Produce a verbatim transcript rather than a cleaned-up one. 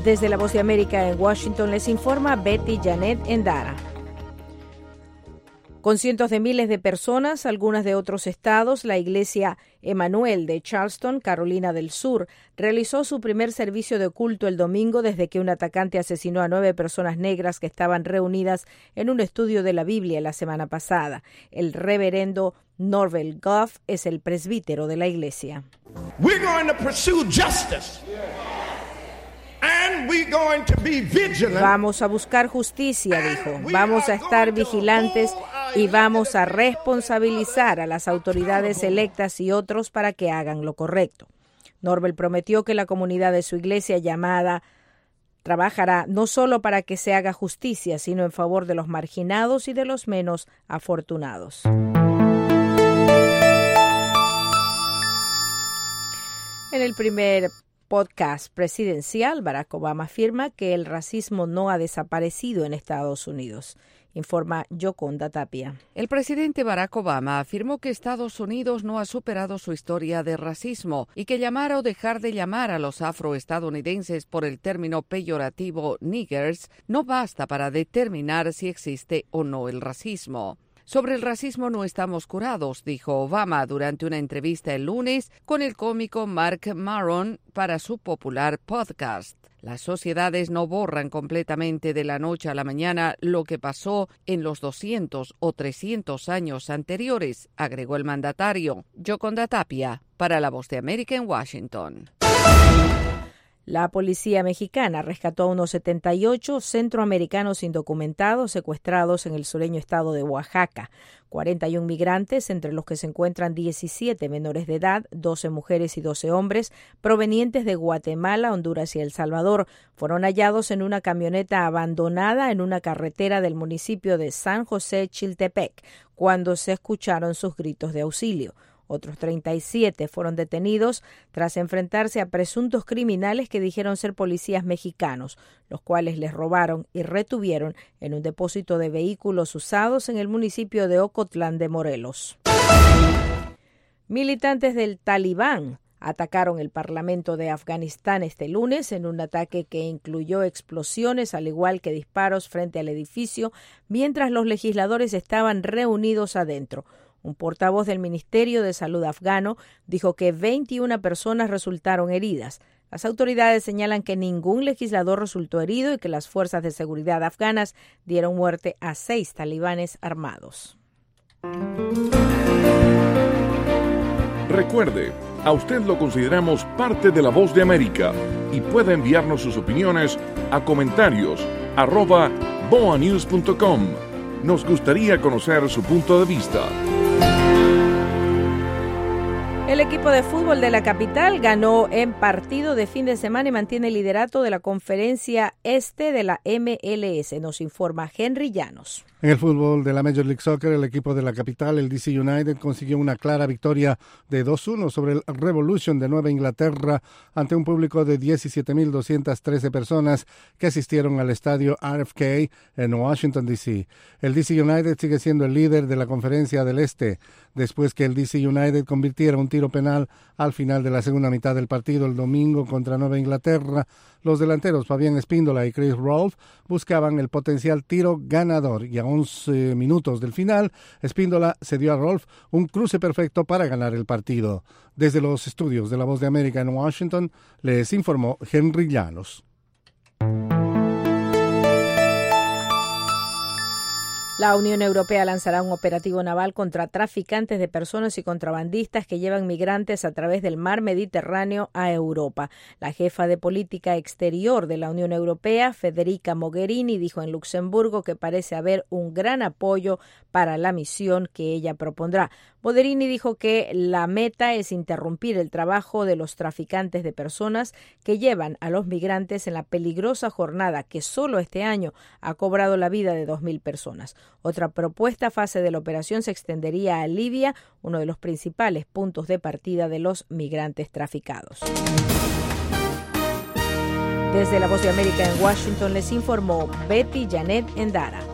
Desde la Voz de América en Washington les informa Betty Janet Endara. Con cientos de miles de personas, algunas de otros estados, la Iglesia Emanuel de Charleston, Carolina del Sur, realizó su primer servicio de culto el domingo desde que un atacante asesinó a nueve personas negras que estaban reunidas en un estudio de la Biblia la semana pasada. El reverendo Norvel Goff es el presbítero de la iglesia. We're going to pursue justice. And we're going to be vigilant. Vamos a buscar justicia, dijo. Vamos a estar vigilantes y vamos a responsabilizar a las autoridades electas y otros para que hagan lo correcto. Norvel prometió que la comunidad de su iglesia llamada trabajará no solo para que se haga justicia, sino en favor de los marginados y de los menos afortunados. En el primer podcast presidencial, Barack Obama afirma que el racismo no ha desaparecido en Estados Unidos. Informa Yoconda Tapia. El presidente Barack Obama afirmó que Estados Unidos no ha superado su historia de racismo y que llamar o dejar de llamar a los afroestadounidenses por el término peyorativo niggers no basta para determinar si existe o no el racismo. Sobre el racismo no estamos curados, dijo Obama durante una entrevista el lunes con el cómico Marc Maron para su popular podcast. Las sociedades no borran completamente de la noche a la mañana lo que pasó en los doscientos o trescientos años anteriores, agregó el mandatario. Yoconda Tapia, para La Voz de América en Washington. La policía mexicana rescató a unos setenta y ocho centroamericanos indocumentados secuestrados en el sureño estado de Oaxaca. cuarenta y un migrantes, entre los que se encuentran diecisiete menores de edad, doce mujeres y doce hombres, provenientes de Guatemala, Honduras y El Salvador, fueron hallados en una camioneta abandonada en una carretera del municipio de San José Chiltepec, cuando se escucharon sus gritos de auxilio. Otros treinta y siete fueron detenidos tras enfrentarse a presuntos criminales que dijeron ser policías mexicanos, los cuales les robaron y retuvieron en un depósito de vehículos usados en el municipio de Ocotlán de Morelos. Militantes del Talibán atacaron el Parlamento de Afganistán este lunes en un ataque que incluyó explosiones al igual que disparos frente al edificio mientras los legisladores estaban reunidos adentro. Un portavoz del Ministerio de Salud afgano dijo que veintiuna personas resultaron heridas. Las autoridades señalan que ningún legislador resultó herido y que las fuerzas de seguridad afganas dieron muerte a seis talibanes armados. Recuerde, a usted lo consideramos parte de La Voz de América y puede enviarnos sus opiniones a comentarios arroba boa news punto com. Nos gustaría conocer su punto de vista. El equipo de fútbol de la capital ganó en partido de fin de semana y mantiene el liderato de la conferencia este de la M L S, nos informa Henry Llanos. En el fútbol de la Major League Soccer, el equipo de la capital, el D C United, consiguió una clara victoria de dos uno sobre el Revolution de Nueva Inglaterra ante un público de diecisiete mil doscientas trece personas que asistieron al estadio R F K en Washington, D C El D C United sigue siendo el líder de la conferencia del Este, después que el D C United convirtiera un tiro penal al final de la segunda mitad del partido el domingo contra Nueva Inglaterra. Los delanteros Fabián Espíndola y Chris Rolfe buscaban el potencial tiro ganador y a once minutos del final, Espíndola cedió a Rolfe un cruce perfecto para ganar el partido. Desde los estudios de La Voz de América en Washington, les informó Henry Llanos. La Unión Europea lanzará un operativo naval contra traficantes de personas y contrabandistas que llevan migrantes a través del mar Mediterráneo a Europa. La jefa de política exterior de la Unión Europea, Federica Mogherini, dijo en Luxemburgo que parece haber un gran apoyo para la misión que ella propondrá. Mogherini dijo que la meta es interrumpir el trabajo de los traficantes de personas que llevan a los migrantes en la peligrosa jornada que solo este año ha cobrado la vida de dos mil personas. Otra propuesta fase de la operación se extendería a Libia, uno de los principales puntos de partida de los migrantes traficados. Desde La Voz de América en Washington les informó Betty Janet Endara.